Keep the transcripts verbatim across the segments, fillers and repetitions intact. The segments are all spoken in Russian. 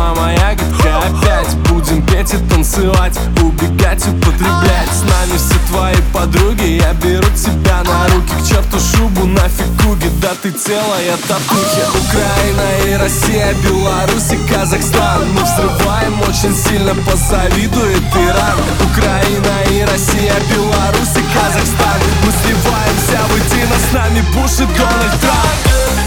сама моя ягодка. Опять будем петь и танцевать, убегать, употреблять. С нами все твои подруги, я беру тебя на руки. К черту шубу, нафиг куги, да ты целая татухи. Украина и Россия, Беларусь и Казахстан. Мы взрываем очень сильно, позавидует Иран. Украина и Россия, Беларусь и Казахстан. Мы сливаемся воедино, с нами Буш и Дональд Трамп.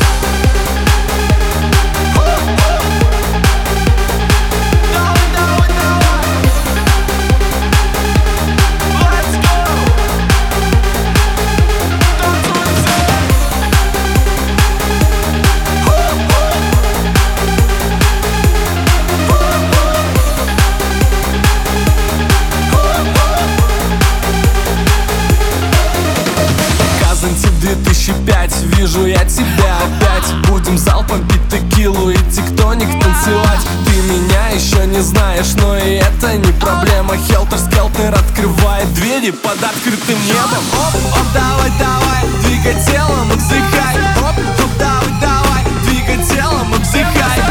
две тысячи пять, вижу я тебя опять. Будем залпом пить текилу и тектоник танцевать. Ты меня еще не знаешь, но и это не проблема. Хелтер-скелтер открывает двери под открытым небом. Оп, оп, давай, давай, двигай телом и вздыхай. Оп, оп, давай, давай, двигай телом и вздыхай.